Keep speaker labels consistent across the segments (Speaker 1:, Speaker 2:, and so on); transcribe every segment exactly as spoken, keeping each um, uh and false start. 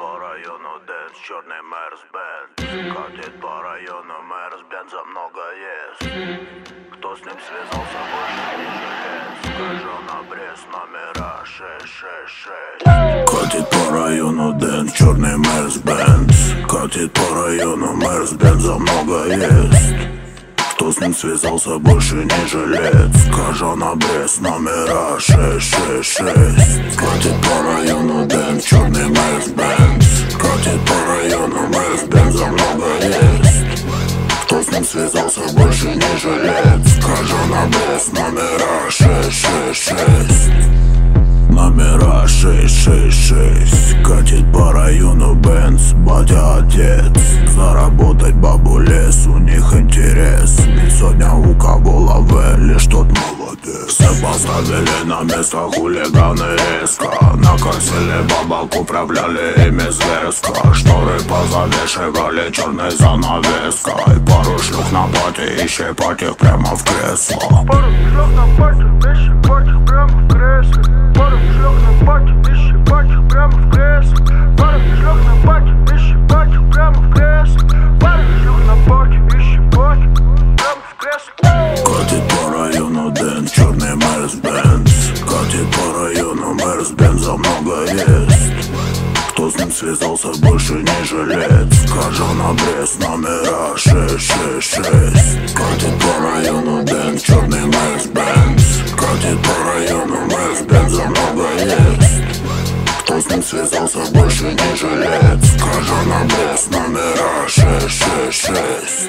Speaker 1: по району Дэнс, черный Мерс-Бенц. Катит по району Мерс-Бенза много есть. Кто с ним связался, больше не жилец. Скажу на Брест, номера шесть шесть шесть. Катит по району Дэнс, черный Мерс-Бенц. Катит по району Мерс-Бенза много есть. Кто с ним связался, больше не жилец. Скажу на Брест, номера шесть шесть шесть. Катит по району Дэнс, черный Мерс-Бенц. Катит по району Мерс-Бенза много есть. Кто с ним связался, больше не жилец. Скажу на Брест, номера шесть шесть шесть. Номера шесть шесть шесть. Катит по району Бенц, батя отец. Заработать бабу лес, у них интерес. Ведь сегодня у кого лаве, лишь тот молодец. Все поставили на место хулиганы резко. Накосили бабок, управляли ими зверско. Шторы позавешивали черной занавеской. Пару шлюх на пати и щипать их прямо в кресло.
Speaker 2: Пару шлюх на пати и щипать их прямо в кресло. Пару шлюх на пати и щипать их прямо в кресло. Пару шлюх на пати и щипать их прямо в кресло. Пару шлюх на пати и щипать прямо в кресло.
Speaker 1: Катит по району Дэнс, черный Мерс-Бенц. Катит по району Мерс-Бенза много есть. Кто с ним связался, больше не жилец. Скажу на Брест, номера шесть шесть шесть. Катит по району Дэнс, черный Мерс-Бенц. Катит по району Мерс-Бенза много есть. Кто с ним связался, больше не жилец. Скажу на Брест, номера шесть шесть шесть.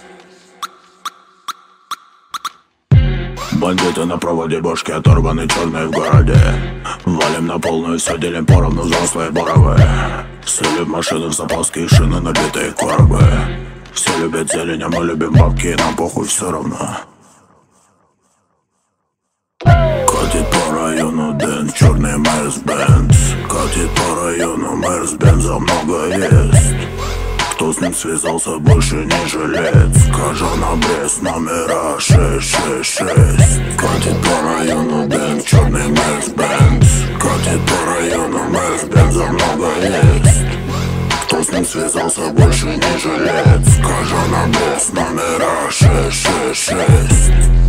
Speaker 1: Бандиты на проводе, бошки оторваны, черные в городе. Валим на полную, все делим поровну, взрослые боровы. Сели в машины, в запаске и шины, набитые коробы. Все любят зелень, а мы любим бабки, нам похуй все равно. Катит по району Дэнс, черный Мерс-Бенц. Катит по району Мерс-Бенза много есть. Кто с ним связался, больше не жилец. Скажу на Брест, номера шесть шесть шесть. Катит по району Дэнс, черный Мерс-Бенц. Катит по району Мерс-Бенза много есть. Кто с ним связался, больше не жилец. Скажу на Брест, номера шесть шесть шесть.